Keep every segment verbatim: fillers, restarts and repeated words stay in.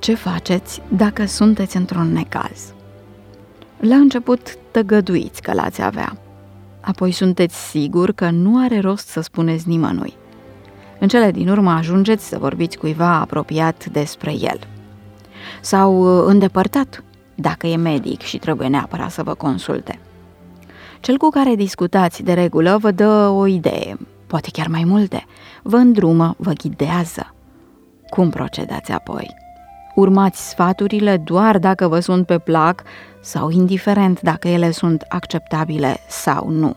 Ce faceți dacă sunteți într-un necaz? La început tăgăduiți că l-ați avea. Apoi sunteți siguri că nu are rost să spuneți nimănui. În cele din urmă ajungeți să vorbiți cuiva apropiat despre el. Sau îndepărtat, dacă e medic și trebuie neapărat să vă consulte. Cel cu care discutați de regulă vă dă o idee, poate chiar mai multe, vă îndrumă, vă ghidează. Cum procedați apoi? Urmați sfaturile doar dacă vă sunt pe plac sau indiferent dacă ele sunt acceptabile sau nu.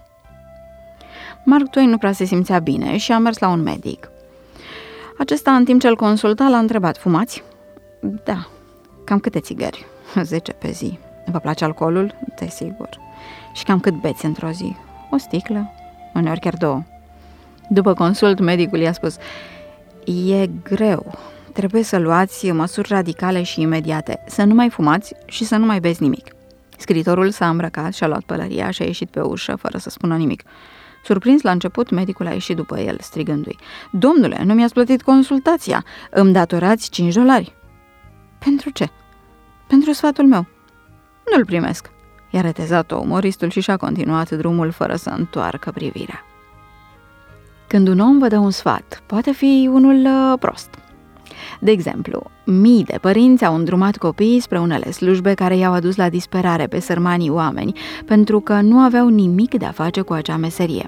Mark Twain nu prea se simțea bine și a mers la un medic. Acesta, în timp ce îl consulta, l-a întrebat: fumați? Da. Cam câte țigări? Zece pe zi. Vă place alcoolul? Desigur. Și cam cât beți într-o zi? O sticlă, uneori chiar două. După consult, medicul i-a spus: e greu. Trebuie să luați măsuri radicale și imediate, să nu mai fumați și să nu mai beți nimic. Scriitorul s-a îmbrăcat și a luat pălăria și a ieșit pe ușă fără să spună nimic. Surprins la început, medicul a ieșit după el, strigându-i: domnule, nu mi-ați plătit consultația, îmi datorați cinci dolari. Pentru ce? Pentru sfatul meu. Nu-l primesc. I-a retezat-o umoristul și și-a continuat drumul fără să întoarcă privirea. Când un om vă dă un sfat, poate fi unul uh, prost. De exemplu, mii de părinți au îndrumat copiii spre unele slujbe care i-au adus la disperare pe sărmanii oameni, pentru că nu aveau nimic de a face cu acea meserie.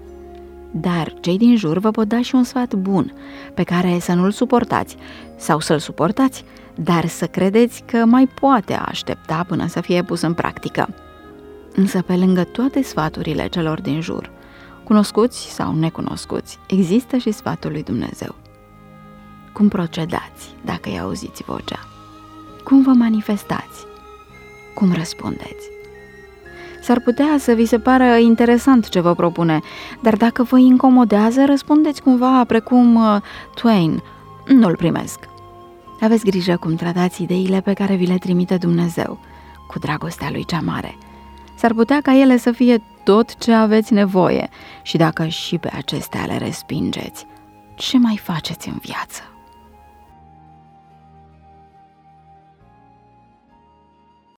Dar cei din jur vă pot da și un sfat bun, pe care să nu-l suportați, sau să-l suportați, dar să credeți că mai poate aștepta până să fie pus în practică. Însă, pe lângă toate sfaturile celor din jur, cunoscuți sau necunoscuți, există și sfatul lui Dumnezeu. Cum procedați dacă îi auziți vocea? Cum vă manifestați? Cum răspundeți? S-ar putea să vi se pară interesant ce vă propune, dar dacă vă incomodează, răspundeți cumva precum uh, Twain: nu-l primesc. Aveți grijă cum tratați ideile pe care vi le trimite Dumnezeu, cu dragostea lui cea mare. S-ar putea ca ele să fie tot ce aveți nevoie și dacă și pe acestea le respingeți, ce mai faceți în viață?